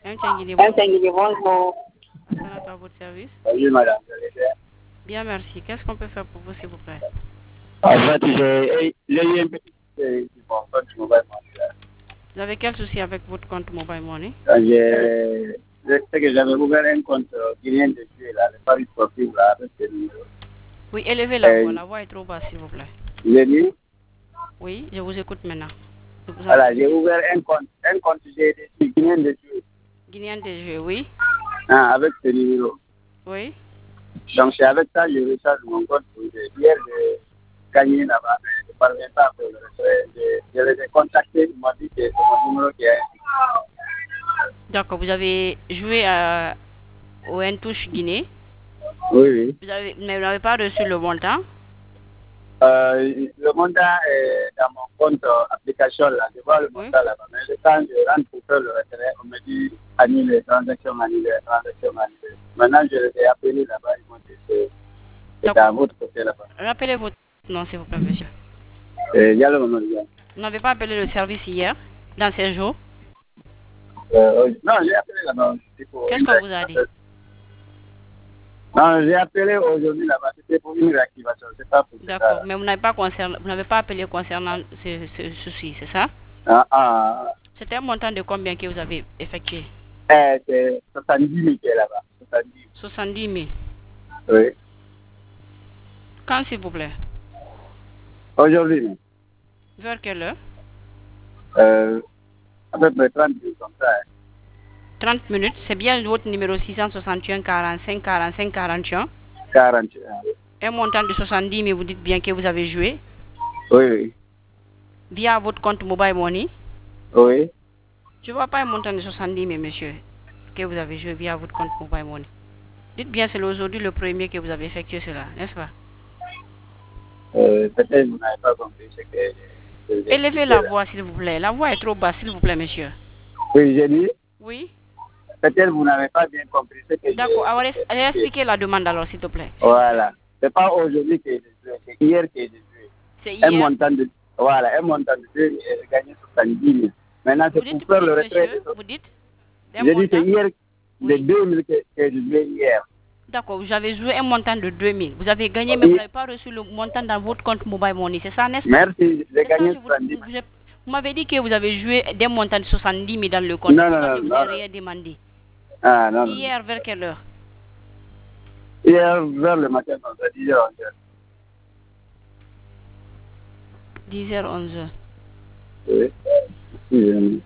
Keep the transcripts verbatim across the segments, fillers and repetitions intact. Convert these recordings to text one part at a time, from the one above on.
M. Tchangili, M. Tchangili, bonjour. C'est à votre service. Oui, madame, je l'ai fait. Bien, merci. Qu'est-ce qu'on peut faire pour vous, s'il vous plaît? En fait, j'ai j'ai eu un petit souci sur mon compte mobile money. Vous avez quel souci avec votre compte mobile money? J'ai je sais que j'avais ouvert un compte guinéen de jouer là, le Paris sportif là, avec ce numéro. Oui, élevez la Euh, voix. La voix est trop basse, s'il vous plaît. J'ai dit, Oui, je vous écoute maintenant. Je vous voilà, entends. j'ai ouvert un compte, un compte G D C, guinéen de jouer, Guinéen des jeux, oui. hein, avec ce numéro. Oui. Donc c'est avec ça que je recharge mon compte. Hier, j'ai gagné là-bas, mais je ne parviens pas à faire le retrait. Je, je les ai contactés, ils m'ont dit que c'est mon numéro qui est. D'accord, vous avez joué à, au N-Touche Guinée. Oui, oui. Vous avez, mais vous n'avez pas reçu le montant. Euh, le montant est dans mon compte euh, application là. Je vois le Oui. montant là-bas. Mais le temps je rentre pour faire le retrait, on me dit annuler, transaction annulée, transaction annulée. Maintenant, je les ai appelés là-bas. Ils m'ont dit que c'est à votre côté là-bas. Rappelez votre nom, s'il vous plaît, monsieur. Euh, il y a le moment là. Vous n'avez pas appelé le service hier, dans ces jours. Euh, non, j'ai appelé là-bas. Qu'est-ce qu'on vous a dit? Non, j'ai appelé aujourd'hui là-bas. C'était pour une réactivation. C'est pas pour. D'accord, mais vous n'avez pas concerne, vous n'avez pas appelé concernant ce, ce souci, c'est ça? Ah, ah. C'était un montant de combien que vous avez effectué? Eh, c'est soixante-dix mille qui est là-bas. soixante-dix. soixante-dix mille. Oui. Quand, s'il vous plaît? Aujourd'hui. Vers quelle heure? Euh, à peu près trente minutes comme ça. Hein. trente minutes, c'est bien votre numéro six cent soixante et un quarante-cinq quarante-cinq quarante et un. quarante et un. Un montant de soixante-dix, mais vous dites bien que vous avez joué. Oui, oui. Via votre compte mobile money. Oui. Je ne vois pas un montant de soixante-dix, mais monsieur, que vous avez joué via votre compte mobile money. Dites bien, c'est aujourd'hui le premier que vous avez effectué cela, n'est-ce pas? Euh, peut-être vous n'avez pas compris ce que... Élevez la voix, s'il vous plaît. La voix est trop basse, s'il vous plaît, monsieur. Oui, j'ai dit. Oui. Peut-être vous n'avez pas bien compris ce que j'ai... D'accord, alors allez expliquer la demande alors, s'il te plaît. Voilà. C'est pas aujourd'hui que j'ai joué, c'est hier que j'ai joué. C'est hier. Un montant de... Voilà, un montant de jeu, j'ai gagné soixante-dix mille. Maintenant, c'est pour faire le retrait. Monsieur, vous dites j'ai dit c'est hier, oui. de deux mille que, que j'ai joué hier. D'accord, vous avez joué un montant de deux mille. Vous avez gagné, mais oui. Vous n'avez pas reçu le montant dans votre compte mobile money, c'est ça, n'est-ce pas? Merci, j'ai gagné soixante-dix mille. Vous, vous m'avez dit que vous avez joué des montants de soixante-dix mille dans le compte. Non, non, non. Je vous ai rien demandé. Ah, non, hier, non. vers quelle heure? Hier, vers le matin, à dix heures, onze heures. dix heures, onze heures. Oui. Oui.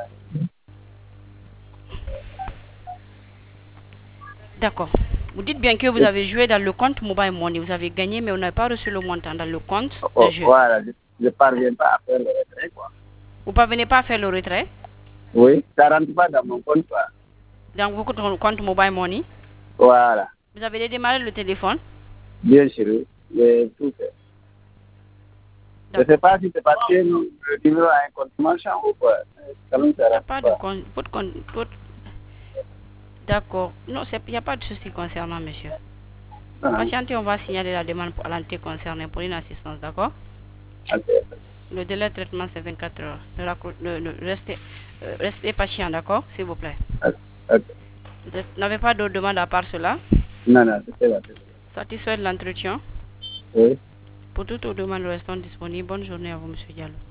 D'accord. Vous dites bien que vous avez joué dans le compte mobile money. Vous avez gagné, mais vous n'avez pas reçu le montant dans le compte oh, de jeu. Voilà, je ne parviens pas à faire le retrait, quoi. Vous ne parvenez pas à faire le retrait? Oui, ça ne rentre pas dans mon compte, quoi. Dans votre compte mobile money? Voilà. Vous avez démarré le téléphone? Bien sûr, j'ai tout fait. Je ne sais pas si c'est parce que le numéro a un compte marchand ou quoi. Il n'y a pas de compte. Votre compte. Votre... D'accord. Non, il n'y a pas de souci concernant monsieur. Ah. Patientez, on va signaler la demande pour l'entité concernée pour une assistance, d'accord? Okay. Le délai de traitement, c'est vingt-quatre heures. Le, le, restez, euh, restez patient, d'accord? S'il vous plaît. Okay. Vous n'avez pas d'autres demandes à part cela? Non, non, c'est ça. Satisfait de l'entretien? Oui. Pour toutes vos demandes, nous restons disponibles. Bonne journée à vous, monsieur Diallo.